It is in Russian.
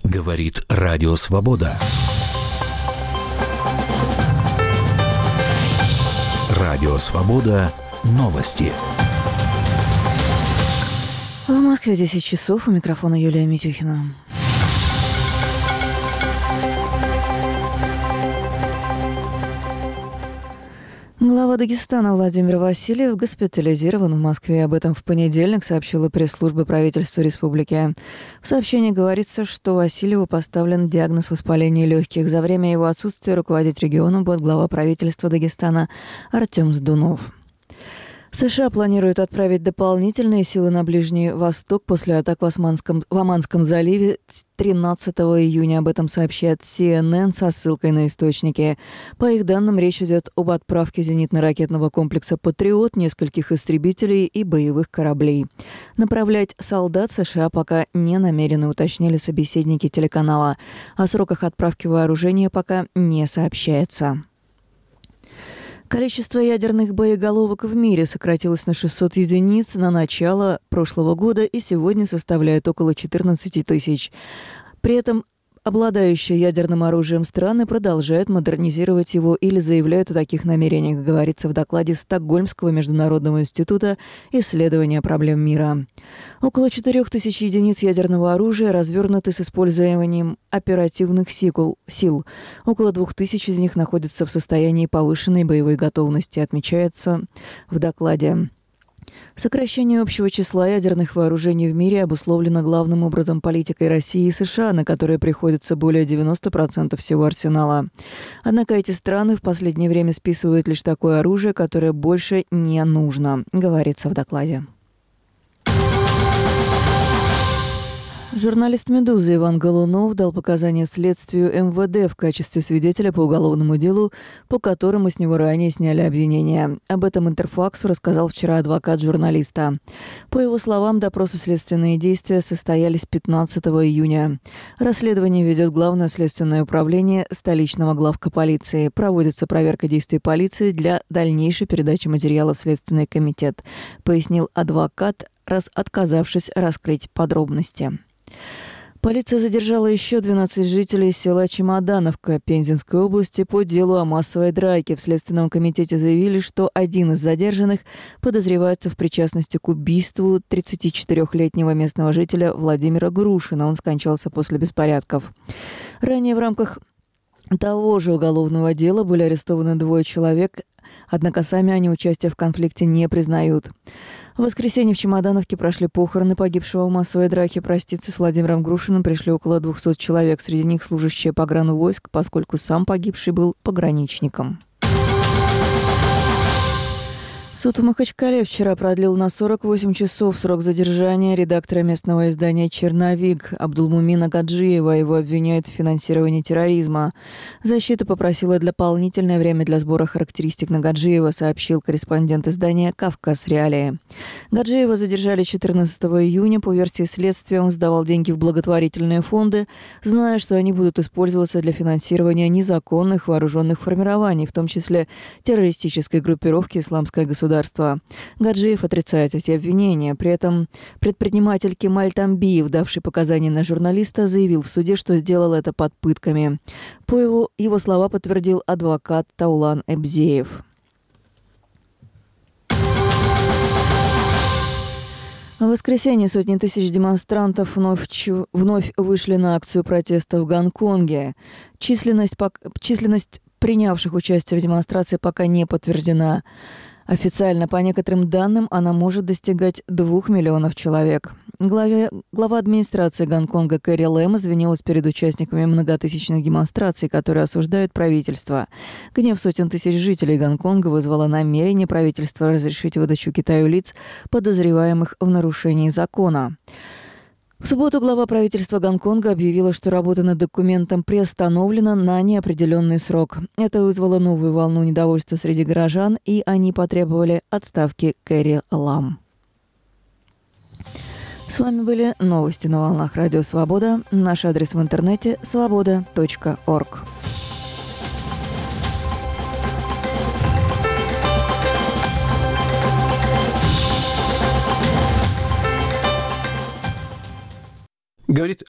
Говорит Радио Свобода. Радио Свобода. Новости. В Москве 10 часов. У микрофона Юлия Митюхина. Глава Дагестана Владимир Васильев госпитализирован в Москве. Об этом в понедельник сообщила пресс-служба правительства республики. В сообщении говорится, что Васильеву поставлен диагноз воспаления легких. За время его отсутствия руководить регионом будет глава правительства Дагестана Артем Сдунов. США планируют отправить дополнительные силы на Ближний Восток после атак в Оманском заливе 13 июня. Об этом сообщает CNN со ссылкой на источники. По их данным, речь идет об отправке зенитно-ракетного комплекса «Патриот», нескольких истребителей и боевых кораблей. Направлять солдат США пока не намерены, уточнили собеседники телеканала. О сроках отправки вооружения пока не сообщается. Количество ядерных боеголовок в мире сократилось на 600 единиц на начало прошлого года и сегодня составляет около 14 тысяч. При этом обладающие ядерным оружием страны продолжают модернизировать его или заявляют о таких намерениях, говорится в докладе Стокгольмского международного института исследования проблем мира. Около 4000 единиц ядерного оружия развернуты с использованием оперативных сил. Около 2000 из них находятся в состоянии повышенной боевой готовности, отмечается в докладе. Сокращение общего числа ядерных вооружений в мире обусловлено главным образом политикой России и США, на которые приходится более 90% всего арсенала. Однако эти страны в последнее время списывают лишь такое оружие, которое больше не нужно, говорится в докладе. Журналист «Медузы» Иван Голунов дал показания следствию МВД в качестве свидетеля по уголовному делу, по которому с него ранее сняли обвинения. Об этом Интерфаксу рассказал вчера адвокат журналиста. По его словам, допрос и следственные действия состоялись 15 июня. Расследование ведет Главное следственное управление столичного главка полиции. Проводится проверка действий полиции для дальнейшей передачи материалов в Следственный комитет, пояснил адвокат, отказавшись раскрыть подробности. Полиция задержала еще 12 жителей села Чемодановка Пензенской области по делу о массовой драке. В Следственном комитете заявили, что один из задержанных подозревается в причастности к убийству 34-летнего местного жителя Владимира Грушина. Он скончался после беспорядков. Ранее в рамках того же уголовного дела были арестованы 2 человек, однако сами они участие в конфликте не признают. В воскресенье в Чемодановке прошли похороны погибшего в массовой драке. Проститься с Владимиром Грушиным пришли около 200 человек. Среди них служащие погранвойск, поскольку сам погибший был пограничником. Суд в Махачкале вчера продлил на 48 часов срок задержания редактора местного издания «Черновик» Абдулмумина Гаджиева. Его обвиняют в финансировании терроризма. Защита попросила дополнительное время для сбора характеристик на Гаджиева, сообщил корреспондент издания «Кавказ Реалии». Гаджиева задержали 14 июня. По версии следствия, он сдавал деньги в благотворительные фонды, зная, что они будут использоваться для финансирования незаконных вооруженных формирований, в том числе террористической группировки «Исламское государство». Гаджиев отрицает эти обвинения. При этом предприниматель Кемаль Тамбиев, давший показания на журналиста, заявил в суде, что сделал это под пытками. По его слова подтвердил адвокат Таулан Эбзеев. В воскресенье сотни тысяч демонстрантов вновь вышли на акцию протеста в Гонконге. Численность принявших участие в демонстрации пока не подтверждена. Официально, по некоторым данным, она может достигать 2 миллионов человек. Глава администрации Гонконга Кэрри Лэм извинилась перед участниками многотысячных демонстраций, которые осуждают правительство. Гнев сотен тысяч жителей Гонконга вызвало намерение правительства разрешить выдачу Китаю лиц, подозреваемых в нарушении закона. В субботу глава правительства Гонконга объявила, что работа над документом приостановлена на неопределенный срок. Это вызвало новую волну недовольства среди горожан, и они потребовали отставки Кэрри Лам. С вами были новости на волнах Радио Свобода. Наш адрес в интернете – svoboda.org. Говорит